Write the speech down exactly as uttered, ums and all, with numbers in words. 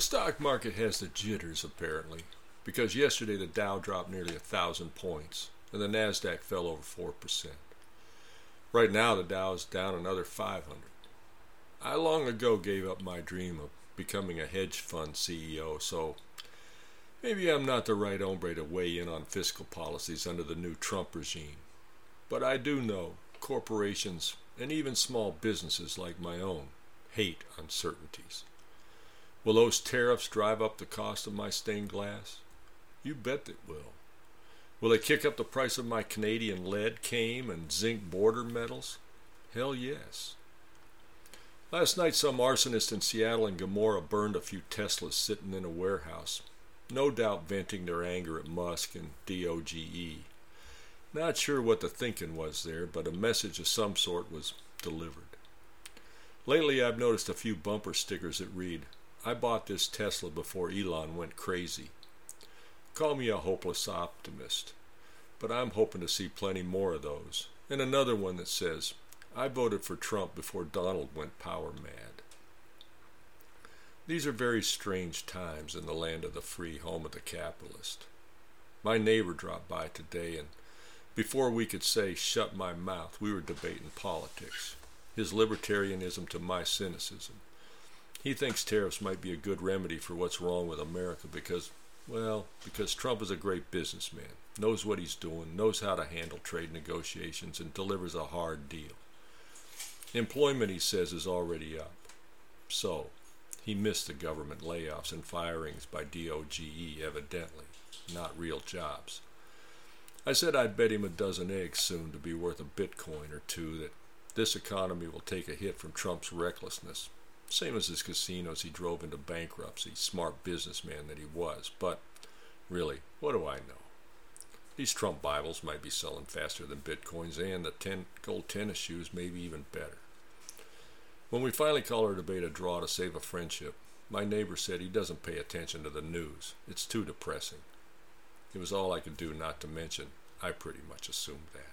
stock market has the jitters, apparently, because yesterday the Dow dropped nearly a thousand points and the NASDAQ fell over four percent. Right now, the Dow is down another five hundred. I long ago gave up my dream of becoming a hedge fund C E O, so maybe I'm not the right hombre to weigh in on fiscal policies under the new Trump regime. But I do know corporations and even small businesses like my own hate uncertainties. Will those tariffs drive up the cost of my stained glass? You bet it will. Will they kick up the price of my Canadian lead, cane, and zinc border metals? Hell yes. Last night some arsonist in Seattle and Gomorrah burned a few Teslas sitting in a warehouse, no doubt venting their anger at Musk and D O G E. Not sure what the thinking was there, but a message of some sort was delivered. Lately I've noticed a few bumper stickers that read, "I bought this Tesla before Elon went crazy." Call me a hopeless optimist, but I'm hoping to see plenty more of those. And another one that says, "I voted for Trump before Donald went power mad." These are very strange times in the land of the free, home of the capitalist. My neighbor dropped by today, and before we could say shut my mouth, we were debating politics. His libertarianism to my cynicism. He thinks tariffs might be a good remedy for what's wrong with America because, well, because Trump is a great businessman, knows what he's doing, knows how to handle trade negotiations, and delivers a hard deal. Employment, he says, is already up. So, he missed the government layoffs and firings by D O G E, evidently, not real jobs. I said I'd bet him a dozen eggs soon to be worth a Bitcoin or two that this economy will take a hit from Trump's recklessness. Same as his casinos he drove into bankruptcy, smart businessman that he was. But, really, what do I know? These Trump Bibles might be selling faster than Bitcoins, and the ten gold tennis shoes may be even better. When we finally call our debate a draw to save a friendship, my neighbor said he doesn't pay attention to the news. It's too depressing. It was all I could do not to mention I pretty much assumed that.